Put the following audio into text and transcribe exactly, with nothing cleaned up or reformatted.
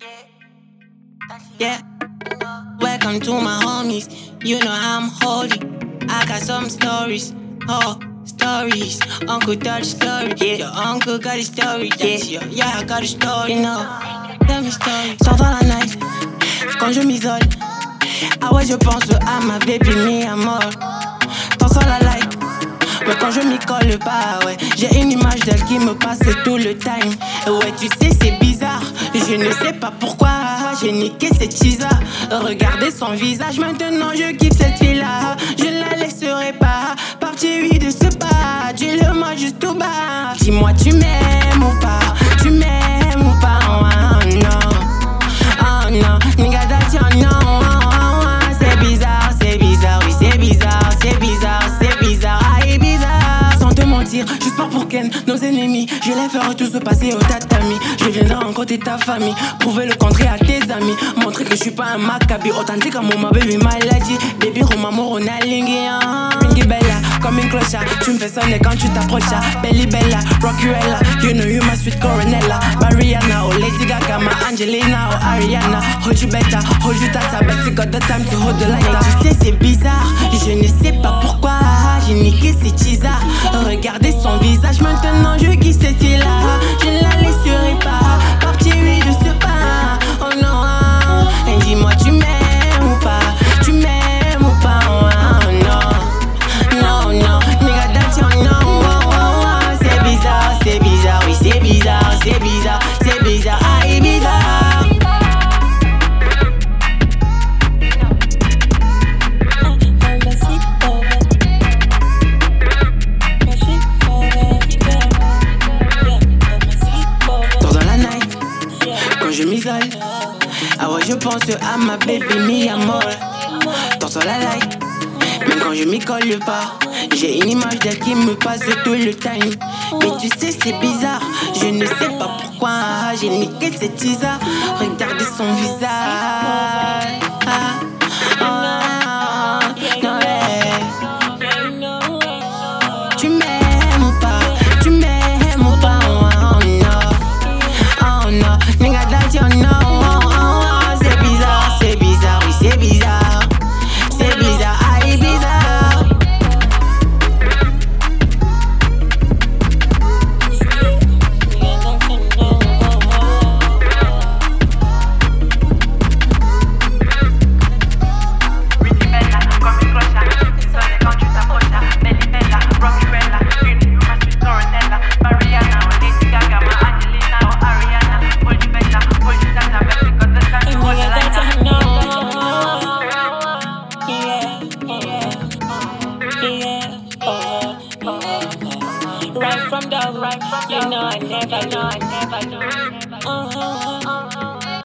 Yeah. Welcome to my homies. You know I'm holy. I got some stories. Oh, stories. Uncle got a story. Yeah. Your uncle got a story. That's yeah. Your, yeah, I got a story. You know. Tell me story. Sors dans la night. Quand je m'isole. Ah ouais, je pense à ma baby, mi amor. T'en sens la light. Ouais, quand je m'y colle pas, ouais. J'ai une image d'elle qui me passe tout le time. Ouais, tu sais, c'est bizarre. Je ne sais pas pourquoi. J'ai niqué cette chisa. Regardez son visage. Maintenant, je kiffe cette fille-là. Je ne la laisserai pas partir, oui, de ce pas. Dis-le-moi juste tout bas. Dis-moi, tu m'aimes ou pas? Tu m'aimes ou pas? Oh non. Oh non. Nigga, that's your no. C'est bizarre, c'est bizarre, oui, c'est bizarre, c'est bizarre, c'est bizarre, aïe, bizarre. Sans te mentir, juste pas pour Ken, nos ennemis. Je les ferai tous se passer au tatami. Je viendrai rencontrer ta famille, prouver le contraire à tes amis. Montrer que je suis pas un Maccabi, authentique à mon ma baby maladie. Baby, Roma, Morona, Lingia. Ringy Bella, comme une clochard. Tu me fais sonner quand tu t'approches. Belly Bella, Rockuella. You know you my sweet Coronella. Mariana, oh Lady Gaga, ma Angelina, oh Ariana. Hold you better, hold you tata, but you got the time to hold the light. Tu sais, c'est bizarre, je ne sais pas pourquoi. J'ai niqué cette chisa. Regardez son visage, maintenant je kiffe cette fille-là. Je ne la laisserai pas partir, oui, de ce pas. Oh non, et dis-moi, tu m'aimes ou pas? Tu m'aimes ou pas? Oh non, non, non, nigga, that's your no. Oh, oh, oh. C'est bizarre, c'est bizarre, oui, c'est bizarre, c'est bizarre, c'est bizarre, aïe, bizarre. Je m'isole, ah ouais, je pense à ma baby, mi amor. Dans sur la light, même quand je m'y colle pas. J'ai une image d'elle qui me passe tout le time. Mais tu sais, c'est bizarre, je ne sais pas pourquoi. J'ai niqué cette tisa. Regardez son visage. Ah, ah, non, ouais. Tu m'aimes ou pas? Tu m'aimes ou pas? Oh non, oh non, nigga, that's your no. Oh, oh, oh. C'est bizarre, c'est bizarre, oui, c'est bizarre. C'est bizarre, aïe, bizarre. Ringy Bella, comme une clochard. Tu sonnes quand tu t'approches. Belly Bella, Rockuella. You know you my sweet Coronella. Mariana, oh Lady Gaga, ma Angelina, oh Ariana. Hold you better, hold you tata, but you got the time to hold the light. Right from the right, you know I never know, I never know. Uh-huh.